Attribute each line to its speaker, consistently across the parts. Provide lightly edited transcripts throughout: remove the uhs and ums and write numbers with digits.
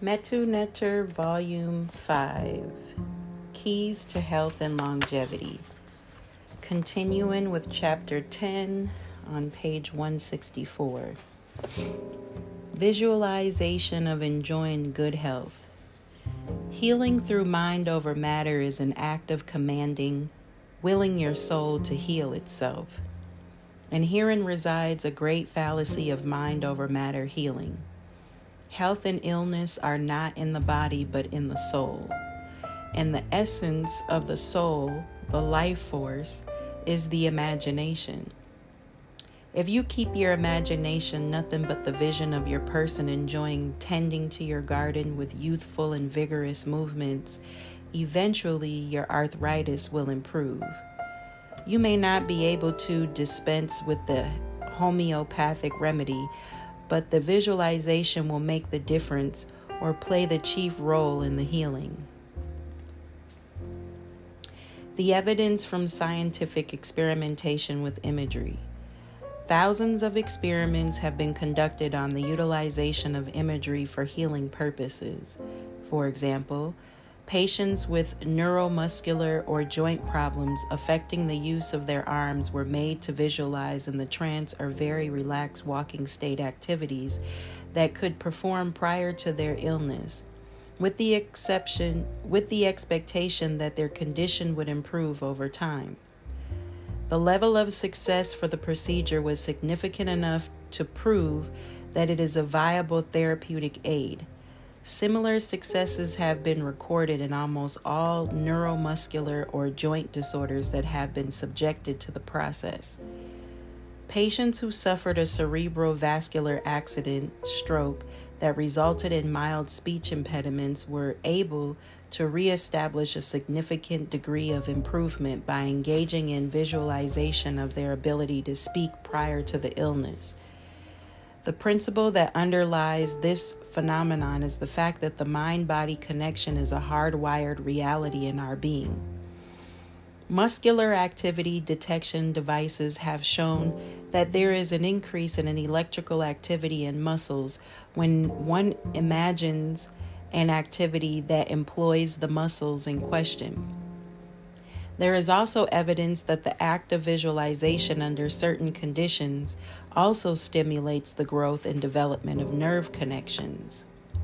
Speaker 1: Metu Netter, Volume 5, Keys to Health and Longevity. Continuing with Chapter 10 on page 164. Visualization of enjoying good health. Healing through mind over matter is an act of commanding, willing your soul to heal itself. And herein resides a great fallacy of mind over matter healing. Health and illness are not in the body but in the soul. And the essence of the soul, the life force, is the imagination. If you keep your imagination nothing but the vision of your person enjoying tending to your garden with youthful and vigorous movements, eventually your arthritis will improve. You may not be able to dispense with the homeopathic remedy, but the visualization will make the difference or play the chief role in the healing. The evidence from scientific experimentation with imagery. Thousands of experiments have been conducted on the utilization of imagery for healing purposes. For example, patients with neuromuscular or joint problems affecting the use of their arms were made to visualize in the trance or very relaxed walking state activities that could perform prior to their illness, with the expectation that their condition would improve over time. The level of success for the procedure was significant enough to prove that it is a viable therapeutic aid. Similar successes have been recorded in almost all neuromuscular or joint disorders that have been subjected to the process. Patients who suffered a cerebrovascular accident, stroke, that resulted in mild speech impediments were able to reestablish a significant degree of improvement by engaging in visualization of their ability to speak prior to the illness. The principle that underlies this phenomenon is the fact that the mind-body connection is a hardwired reality in our being. Muscular activity detection devices have shown that there is an increase in an electrical activity in muscles when one imagines an activity that employs the muscles in question. There is also evidence that the act of visualization under certain conditions also stimulates the growth and development of nerve connections.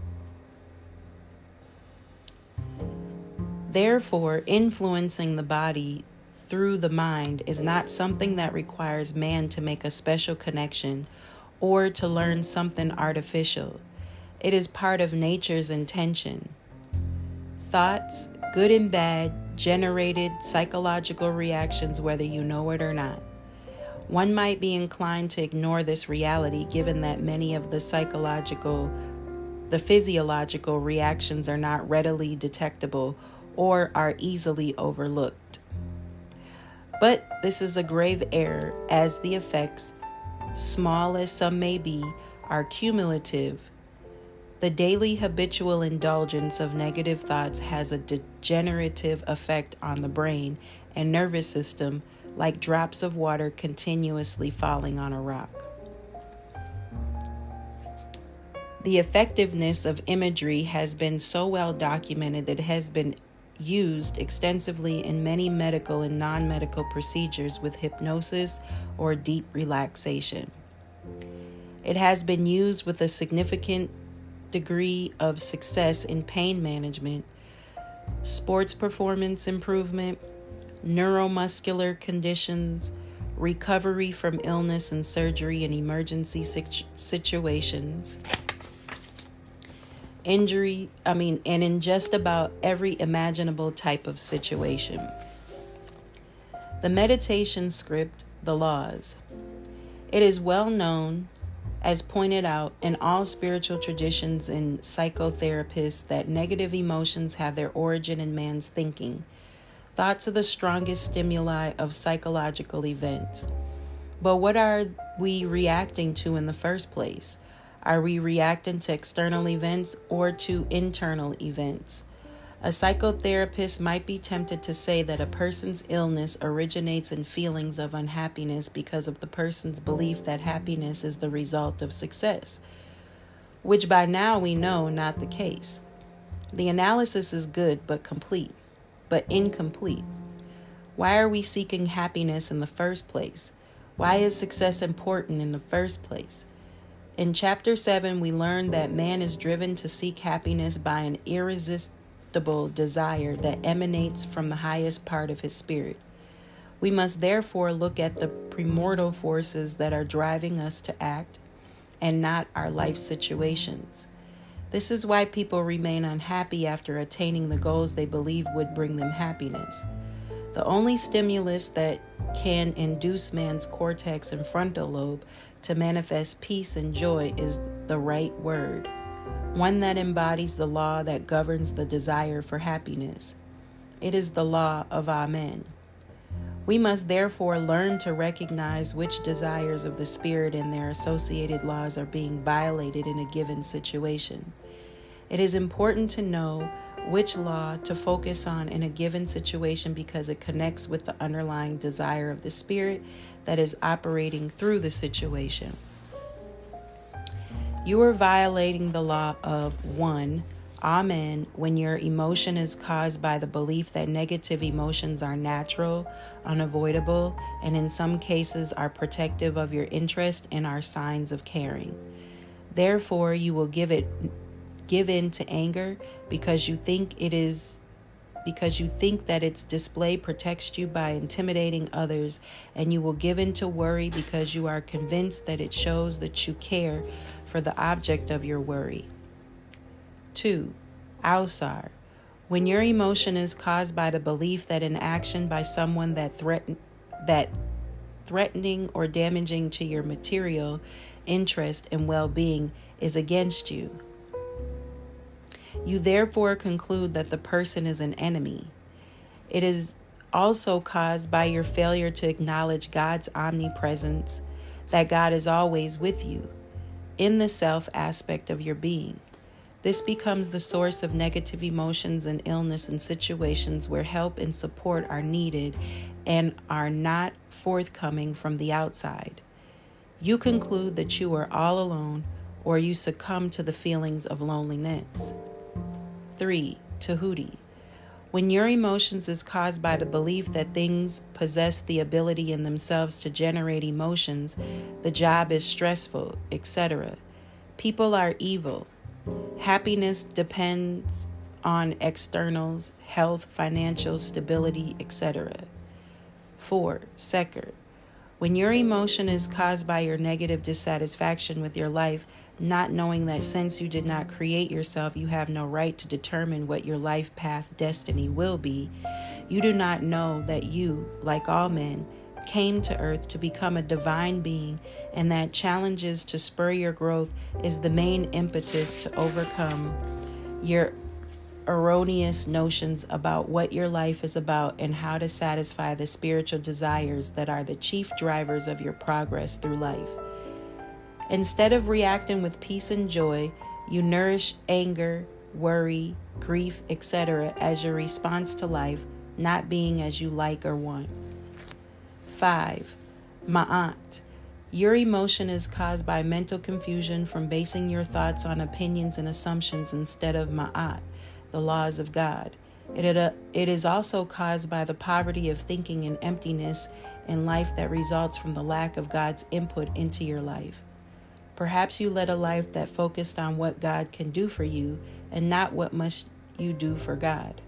Speaker 1: Therefore, influencing the body through the mind is not something that requires man to make a special connection or to learn something artificial. It is part of nature's intention. Thoughts, good and bad, generated psychological reactions whether you know it or not. One might be inclined to ignore this reality given that many of the physiological reactions are not readily detectable or are easily overlooked. But this is a grave error, as the effects, small as some may be, are cumulative. The daily habitual indulgence of negative thoughts has a degenerative effect on the brain and nervous system, like drops of water continuously falling on a rock. The effectiveness of imagery has been so well documented that it has been used extensively in many medical and non-medical procedures with hypnosis or deep relaxation. It has been used with a significant degree of success in pain management, sports performance improvement, neuromuscular conditions, recovery from illness and surgery in emergency situations, and in just about every imaginable type of situation. The meditation script, the laws. It is well known, as pointed out in all spiritual traditions and psychotherapists, that negative emotions have their origin in man's thinking. Thoughts are the strongest stimuli of psychological events. But what are we reacting to in the first place? Are we reacting to external events or to internal events? A psychotherapist might be tempted to say that a person's illness originates in feelings of unhappiness because of the person's belief that happiness is the result of success. which by now we know not the case. The analysis is good but incomplete. Why are we seeking happiness in the first place? Why is success important in the first place? In chapter 7, we learn that man is driven to seek happiness by an irresistible desire that emanates from the highest part of his spirit. We must therefore look at the primordial forces that are driving us to act and not our life situations. This is why people remain unhappy after attaining the goals they believe would bring them happiness. The only stimulus that can induce man's cortex and frontal lobe to manifest peace and joy is the right word, one that embodies the law that governs the desire for happiness. It is the law of Amen. We must therefore learn to recognize which desires of the spirit and their associated laws are being violated in a given situation. It is important to know which law to focus on in a given situation because it connects with the underlying desire of the spirit that is operating through the situation. You are violating the law of 1. Amen when your emotion is caused by the belief that negative emotions are natural, unavoidable, and in some cases are protective of your interest and are signs of caring. Therefore, you will give in to anger because you think that its display protects you by intimidating others, and you will give in to worry because you are convinced that it shows that you care for the object of your worry. 2. Ausar. When your emotion is caused by the belief that an action by someone that threatening or damaging to your material interest and well-being is against you. You therefore conclude that the person is an enemy. It is also caused by your failure to acknowledge God's omnipresence, that God is always with you in the self aspect of your being. This becomes the source of negative emotions and illness in situations where help and support are needed and are not forthcoming from the outside. You conclude that you are all alone, or you succumb to the feelings of loneliness. 3. Tahuti. When your emotions is caused by the belief that things possess the ability in themselves to generate emotions, the job is stressful, etc. People are evil. Happiness depends on externals, health, financial stability, etc. 4. Seker. When your emotion is caused by your negative dissatisfaction with your life, not knowing that since you did not create yourself, you have no right to determine what your life path destiny will be, you do not know that you, like all men, came to earth to become a divine being, and that challenges to spur your growth is the main impetus to overcome your erroneous notions about what your life is about and how to satisfy the spiritual desires that are the chief drivers of your progress through life. Instead of reacting with peace and joy, you nourish anger, worry, grief, etc. as your response to life, not being as you like or want. 5. Ma'at. Your emotion is caused by mental confusion from basing your thoughts on opinions and assumptions instead of Ma'at, the laws of God. It is also caused by the poverty of thinking and emptiness in life that results from the lack of God's input into your life. Perhaps you led a life that focused on what God can do for you and not what must you do for God.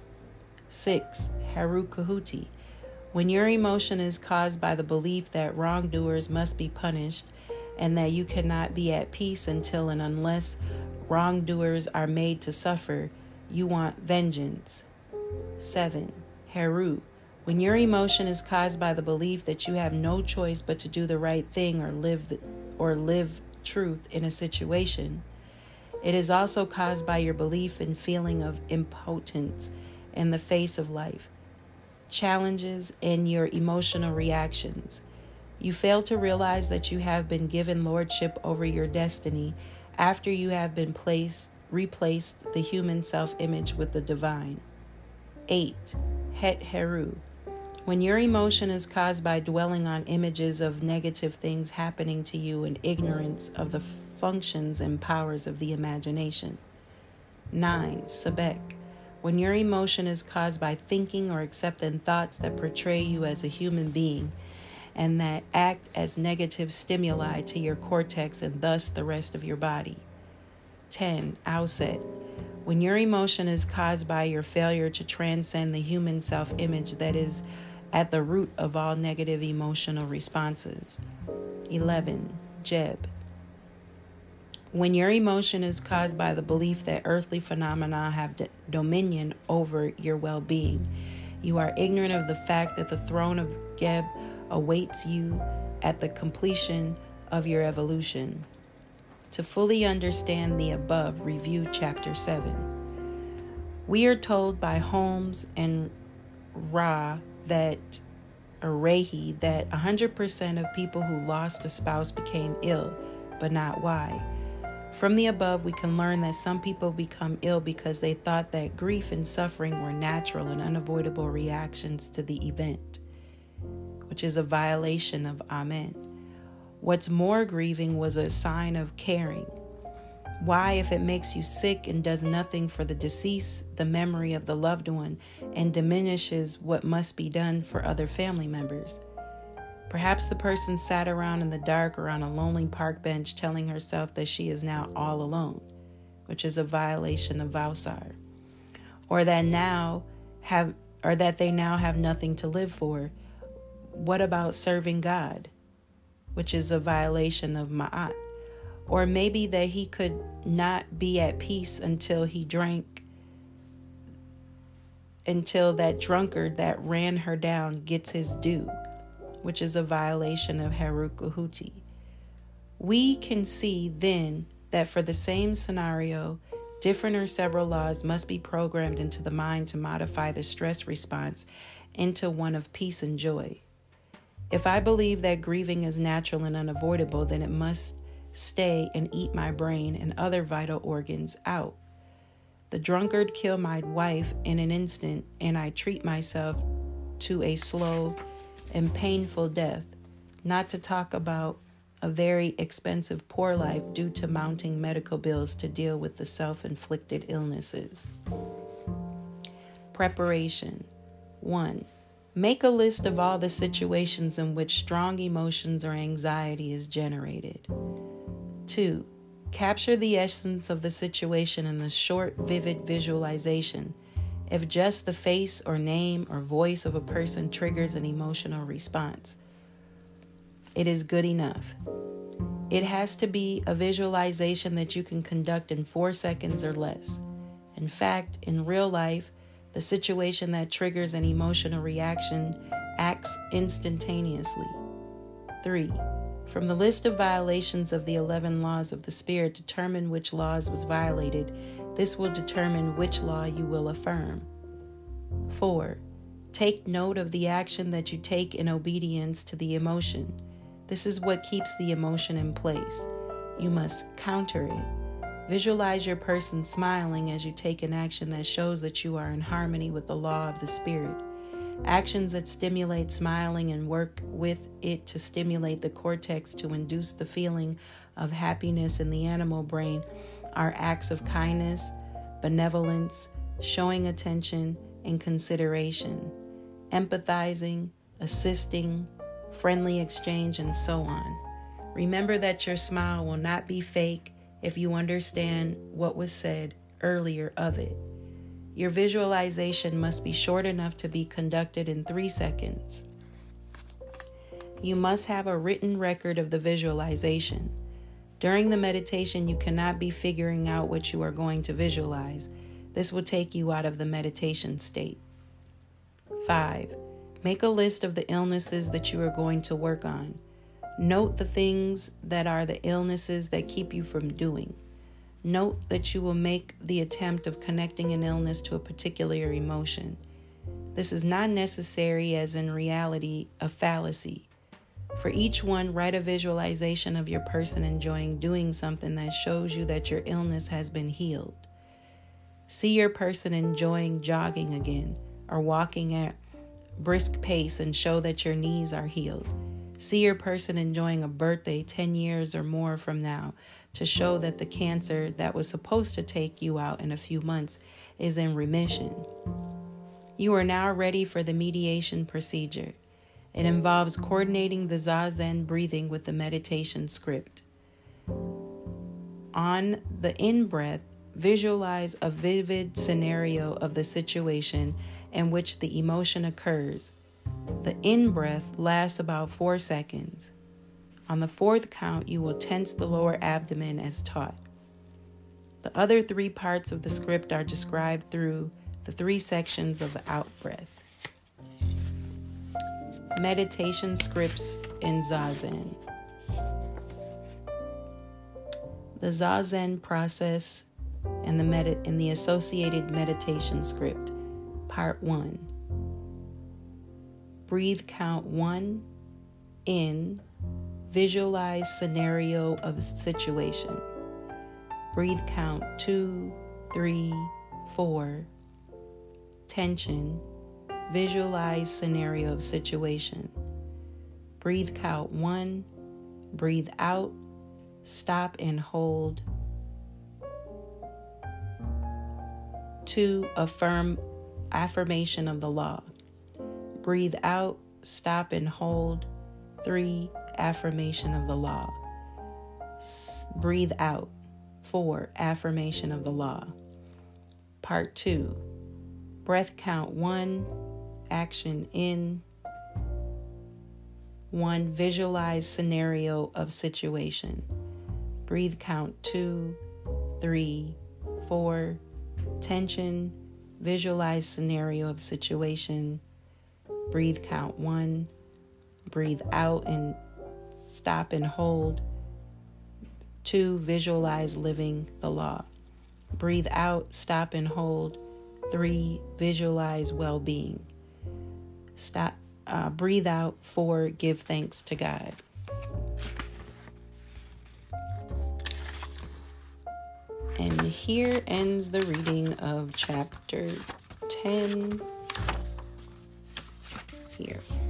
Speaker 1: 6. Haru Kahuti. When your emotion is caused by the belief that wrongdoers must be punished and that you cannot be at peace until and unless wrongdoers are made to suffer, you want vengeance. 7. Haru. When your emotion is caused by the belief that you have no choice but to do the right thing or live truth in a situation, it is also caused by your belief and feeling of impotence in the face of life, challenges, and your emotional reactions. You fail to realize that you have been given lordship over your destiny after you have been replaced the human self-image with the divine. 8. Het Heru. When your emotion is caused by dwelling on images of negative things happening to you and ignorance of the functions and powers of the imagination. 9. Sebek. When your emotion is caused by thinking or accepting thoughts that portray you as a human being and that act as negative stimuli to your cortex and thus the rest of your body. 10. Auset. When your emotion is caused by your failure to transcend the human self-image that is at the root of all negative emotional responses. 11. Jeb. When your emotion is caused by the belief that earthly phenomena have dominion over your well-being, you are ignorant of the fact that the throne of Geb awaits you at the completion of your evolution. To fully understand the above, review Chapter 7. We are told by Holmes and Rahi that 100% of people who lost a spouse became ill, but not why. From the above, we can learn that some people become ill because they thought that grief and suffering were natural and unavoidable reactions to the event, which is a violation of Amen. What's more grieving was a sign of caring. Why, if it makes you sick and does nothing for the deceased, the memory of the loved one, and diminishes what must be done for other family members? Perhaps the person sat around in the dark or on a lonely park bench telling herself that she is now all alone, which is a violation of Vausar, or that they now have nothing to live for. What about serving God, which is a violation of Ma'at? Or maybe that he could not be at peace until he drank, until that drunkard that ran her down gets his due, which is a violation of Harukuhuti. We can see then that for the same scenario, different or several laws must be programmed into the mind to modify the stress response into one of peace and joy. If I believe that grieving is natural and unavoidable, then it must stay and eat my brain and other vital organs out. The drunkard killed my wife in an instant, and I treat myself to a slow and painful death, not to talk about a very expensive poor life due to mounting medical bills to deal with the self-inflicted illnesses. Preparation. 1. Make a list of all the situations in which strong emotions or anxiety is generated. 2. Capture the essence of the situation in a short, vivid visualization. If just the face or name or voice of a person triggers an emotional response, it is good enough. It has to be a visualization that you can conduct in 4 seconds or less. In fact, in real life, the situation that triggers an emotional reaction acts instantaneously. 3. From the list of violations of the 11 laws of the Spirit, determine which laws was violated. This will determine which law you will affirm. 4. Take note of the action that you take in obedience to the emotion. This is what keeps the emotion in place. You must counter it. Visualize your person smiling as you take an action that shows that you are in harmony with the law of the Spirit. Actions that stimulate smiling and work with it to stimulate the cortex to induce the feeling of happiness in the animal brain are acts of kindness, benevolence, showing attention and consideration, empathizing, assisting, friendly exchange, and so on. Remember that your smile will not be fake if you understand what was said earlier of it. Your visualization must be short enough to be conducted in 3 seconds. You must have a written record of the visualization. During the meditation, you cannot be figuring out what you are going to visualize. This will take you out of the meditation state. 5. Make a list of the illnesses that you are going to work on. Note the things that are the illnesses that keep you from doing. Note that you will make the attempt of connecting an illness to a particular emotion. This is not necessary, as in reality, a fallacy. For each one, write a visualization of your person enjoying doing something that shows you that your illness has been healed. See your person enjoying jogging again or walking at brisk pace and show that your knees are healed. See your person enjoying a birthday 10 years or more from now to show that the cancer that was supposed to take you out in a few months is in remission. You are now ready for the mediation procedure. It involves coordinating the Zazen breathing with the meditation script. On the in-breath, visualize a vivid scenario of the situation in which the emotion occurs. The in-breath lasts about 4 seconds. On the 4th count, you will tense the lower abdomen as taught. The other 3 parts of the script are described through the 3 sections of the out-breath. Meditation scripts in Zazen. The Zazen process and the associated meditation script. Part 1. Breathe count 1 in. Visualize scenario of situation. Breathe count 2, 3, 4. Tension. Visualize scenario of situation. Breathe count 1. Breathe out. Stop and hold. 2. Affirmation of the law. Breathe out. Stop and hold. 3. Affirmation of the law. Breathe out. 4. Affirmation of the law. Part 2. Breath count 1. Action in. 1. Visualize scenario of situation. Breathe count 2, 3, 4. Tension. Visualize scenario of situation. Breathe count 1. Breathe out and stop and hold. 2. Visualize living the law. Breathe out, stop and hold. 3. Visualize well-being. Breathe out. 4. Give thanks to God. And here ends the reading of chapter 10. Here.